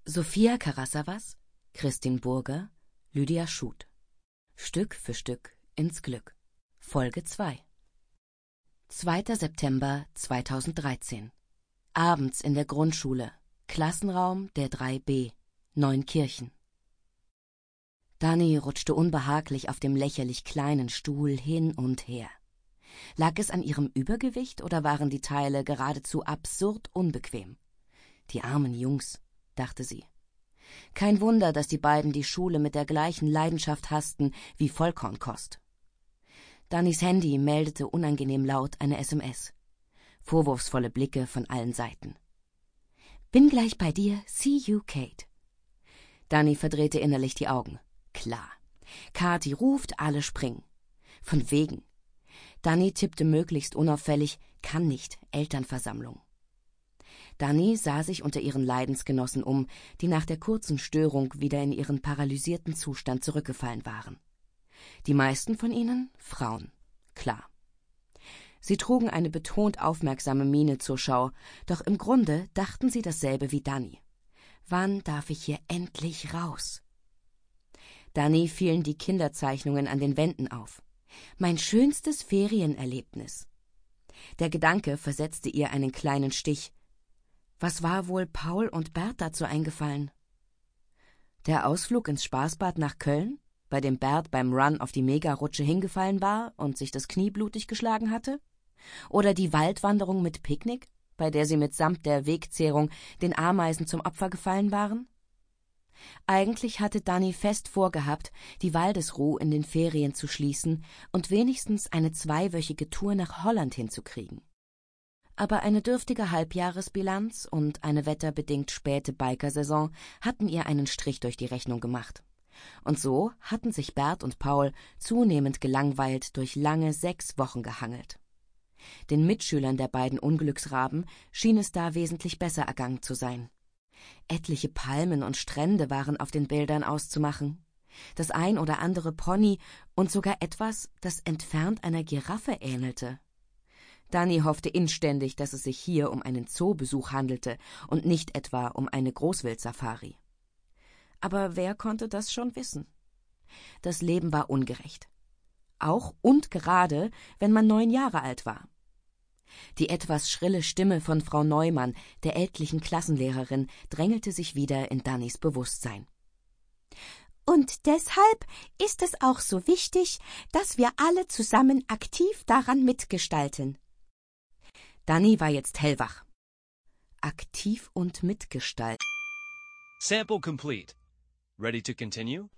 Sophia Karasavas, Christin Burger, Lydia Schut. Stück für Stück ins Glück. Folge 2. 2. September 2013. Abends in der Grundschule. Klassenraum der 3b. Neunkirchen. Dani rutschte unbehaglich auf dem lächerlich kleinen Stuhl hin und her. Lag es an ihrem Übergewicht oder waren die Teile geradezu absurd unbequem? Die armen Jungs, dachte sie. Kein Wunder, dass die beiden die Schule mit der gleichen Leidenschaft hassten wie Vollkornkost. Danis Handy meldete unangenehm laut eine SMS. Vorwurfsvolle Blicke von allen Seiten. »Bin gleich bei dir, see you, Kate.« Dani verdrehte innerlich die Augen. Klar. Kathi ruft, alle springen. Von wegen. Dani tippte möglichst unauffällig, kann nicht, Elternversammlung. Dani sah sich unter ihren Leidensgenossen um, die nach der kurzen Störung wieder in ihren paralysierten Zustand zurückgefallen waren. Die meisten von ihnen Frauen, klar. Sie trugen eine betont aufmerksame Miene zur Schau, doch im Grunde dachten sie dasselbe wie Dani. Wann darf ich hier endlich raus? Dani fielen die Kinderzeichnungen an den Wänden auf. Mein schönstes Ferienerlebnis. Der Gedanke versetzte ihr einen kleinen Stich. Was war wohl Paul und Bert dazu eingefallen? Der Ausflug ins Spaßbad nach Köln, bei dem Bert beim Run auf die Megarutsche hingefallen war und sich das Knie blutig geschlagen hatte? Oder die Waldwanderung mit Picknick, bei der sie mitsamt der Wegzehrung den Ameisen zum Opfer gefallen waren? Eigentlich hatte Dani fest vorgehabt, die Waldesruh in den Ferien zu schließen und wenigstens eine 2-wöchige Tour nach Holland hinzukriegen. Aber eine dürftige Halbjahresbilanz und eine wetterbedingt späte Bikersaison hatten ihr einen Strich durch die Rechnung gemacht. Und so hatten sich Bert und Paul zunehmend gelangweilt durch lange 6 Wochen gehangelt. Den Mitschülern der beiden Unglücksraben schien es da wesentlich besser ergangen zu sein. Etliche Palmen und Strände waren auf den Bildern auszumachen. Das ein oder andere Pony und sogar etwas, das entfernt einer Giraffe ähnelte. Dani hoffte inständig, dass es sich hier um einen Zoobesuch handelte und nicht etwa um eine Großwildsafari. Aber wer konnte das schon wissen? Das Leben war ungerecht. Auch und gerade, wenn man 9 Jahre alt war. Die etwas schrille Stimme von Frau Neumann, der ältlichen Klassenlehrerin, drängelte sich wieder in Danis Bewusstsein. Und deshalb ist es auch so wichtig, dass wir alle zusammen aktiv daran mitgestalten. Dani war jetzt hellwach. Aktiv und mitgestalten. Sample complete. Ready to continue?